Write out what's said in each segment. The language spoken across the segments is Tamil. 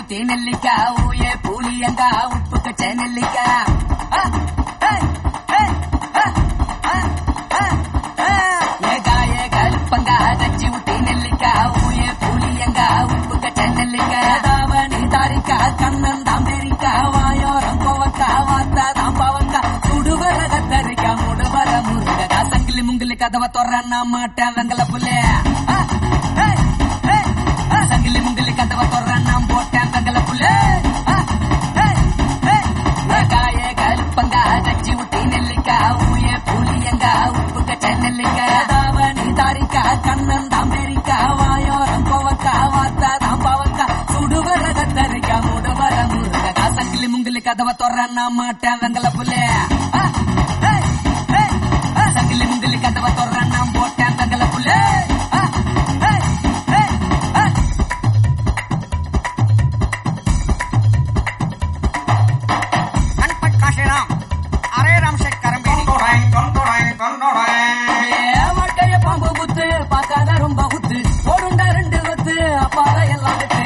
ஊத்தி நெல்லிக்கா ஊயே புளியங்கா உப்பு கச்ச நெல்லிக்கா ஏகாய கருப்பங்கா கச்சி ஊத்தி நெல்லிக்கா ஊயே புளியங்கா உப்பு கச்ச நெல்லிக்கா தாவணி தாரிக்கா கண்ணன் தாம்பேரிக்கா வாயோரம் கோவக்கா வாத்தா தாம்பாவக்கா சுடுவர கத்தரிக்கா முடுவர முருகக்கா சங்கிலி முங்கிலி கதவை தொறன்னா மாட்டேன் வெங்கல புள்ளே சங்கிலி முங்கிலி கதவை தொறன்னா போட்டேன் வெங்கல புள்ளே காய கருப்பங்கா கச்சி ஊத்தி நெல்லிக்கா ஊயே புளியங்கா உப்பு கச்ச நெல்லிக்கா தாவணி தாரிக்கா கண்ணன் தாம்பேரிக்கா வாயோரம் கோவக்கா வாத்தா தாம்பாவக்கா சுடுவர கத்தரிக்கா முடுவர முருகக்கா சங்கிலி முங்கிலி கதவை தொறன்னா மாட்டேன் வெங்கல புள்ளே சங்கிலி முங்கிலி கதவை தொறன்னா போட்டேன் வெங்கல புள்ளே வாழ்க்கைய பாம்பு குத்து பார்க்காத ரொம்ப குத்து ஓடுண்டா ரெண்டு வத்து அப்பாத எல்லாம் விட்டு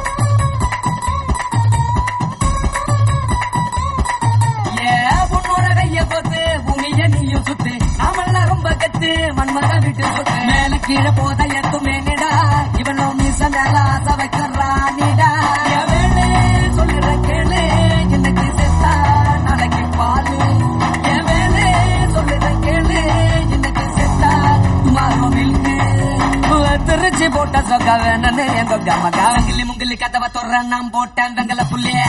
பொண்ணோட கைய போத்து பூமிய நீயும் சுத்து நாமெல்லாம் ரொம்ப கத்து மண்மத விட்டு சுத்து மேல கீழே போத எத்துமே நிடா இவனோ மீச மேல ஆசை வைக்கிறா நீடா வேணு சொல்லுற கேளு இன்னைக்கு செத்தா நாளைக்கு பாலு என் வேணு சொல்லுற கேளு இன்னைக்கு செத்தா துமாரோ மில்கு திருச்சி போட்ட சொக்க வேணு என் கொக்க மகா வெங்கிலி முங்கிலி கதவை தொற நாம் போட்டேன் வெங்கல புள்ளிய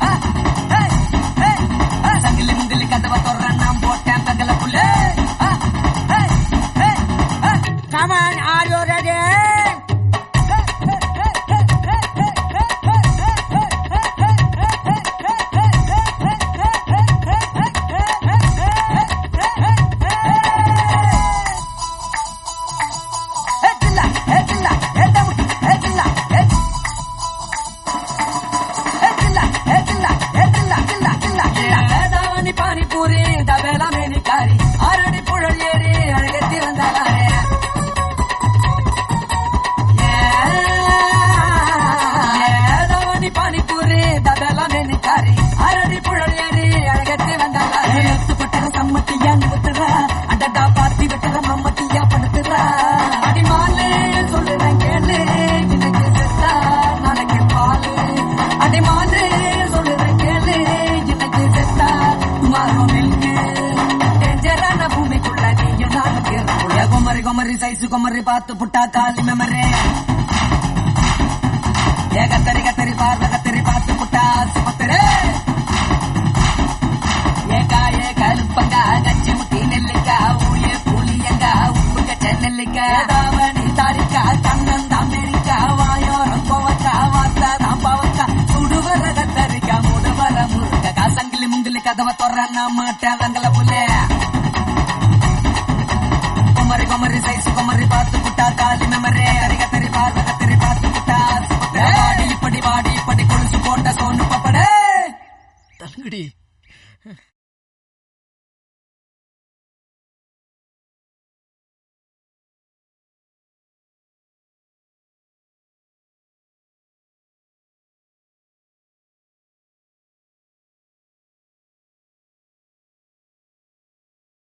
சங்கிலி முங்கிலி கதவை தொற நாம் போட்டேன் வெங்கல புள்ளே Come on, are you ready? Panipuri tabla மேனிக்காரி ஆரடி Puzhal ஏறி அழகத்தி வந்தாலே பானிபூரி தபேலா மேனிக்காரி ஆரடி புழல் ஏறி அழகத்தி வந்தாலே பட்டற சம்மட்டியா நிறுத்துறா அடடா பாத்தி வெட்டுற மம்மட்டியா படுத்துறா அடிமாலே சொல்லுறேன் கேளு இன்னைக்கு செத்தா நாளைக்கு பாலு அடிமாலே சொல்லுறேன் கேளு இன்னைக்கு செத்தா துமாரோ மில்கு டேஞ்சரான பூமிக்குள்ள நீயும் நானுக்கு குமரி குமரி சைசு குமரி பார்த்து புட்டா காலி மெமரே கத்தரி கத்தரி பார்த்த கத்தரி பார்த்து புட்டா சுமத்தரே ஏகாய கருப்பங்கா கச்சி முட்டி நெல்லிக்கா ஊயே புளியங்கா உப்பு கச்ச நெல்லிக்கா தாவணி தாரிக்கா கண்ணன் தாம்பேரிக்கா வாயோரம் கோவக்கா வாத்தா தாம்பாவக்கா சுடுவர கத்தரிக்கா முடுவர முருகக்கா சங்கிலி முங்கிலி கதவை தொறன்னா மாட்டேன் வெங்கல புள்ளே குமரி குமரி சைசு குமரி பார்த்து புட்டா காலி மெமரே கத்தரி பார்த்த கத்தரி பார்த்து புட்டா இப்படி வாடி இப்படி கொலுசு போட்ட சோன்னு பப்படே தங்குடி